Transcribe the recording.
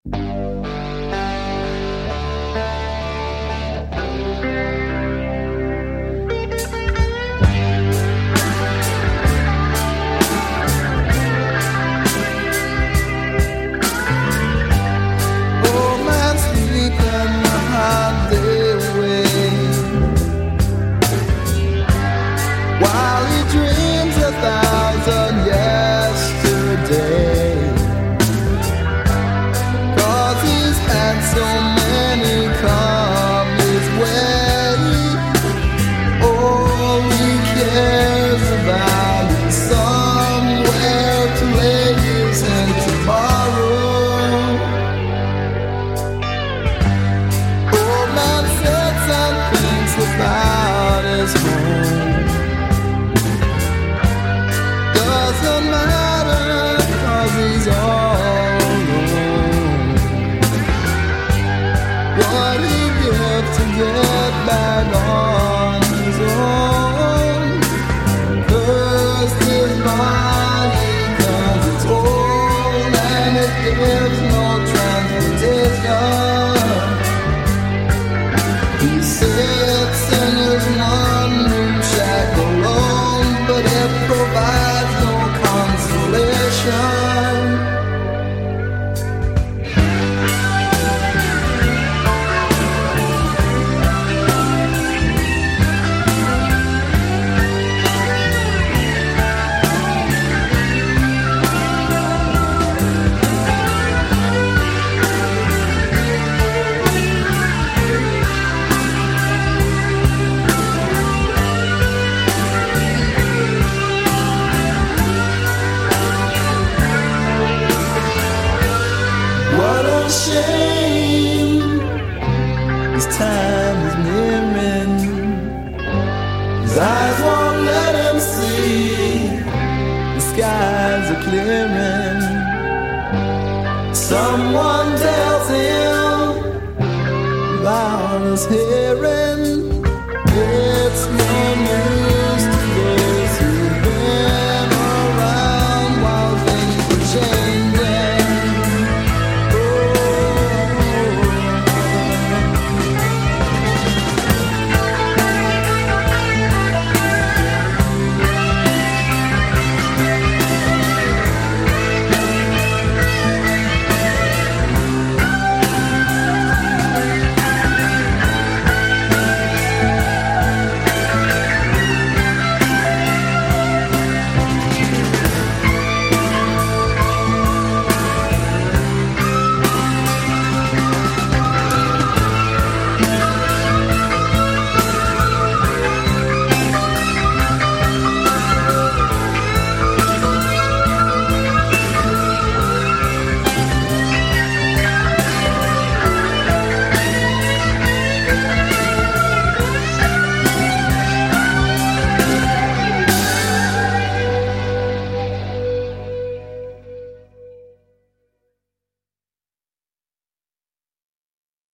While he dreams 1,000 yesterday, 'cause he's had so many come his way. All he cares about is somewhere to lay his head tomorrow. Old man sits and thinks about his home. Doesn't matter 'cause he's all alone. What he give to get back on his own? First his body 'cause it's old and it gives no transportation. He sits in his one-room shack alone, but it provides no consolation. What a shame, his time is nearing. His eyes won't let him see, the skies are clearing. Someone tells him about his hearing. It's me.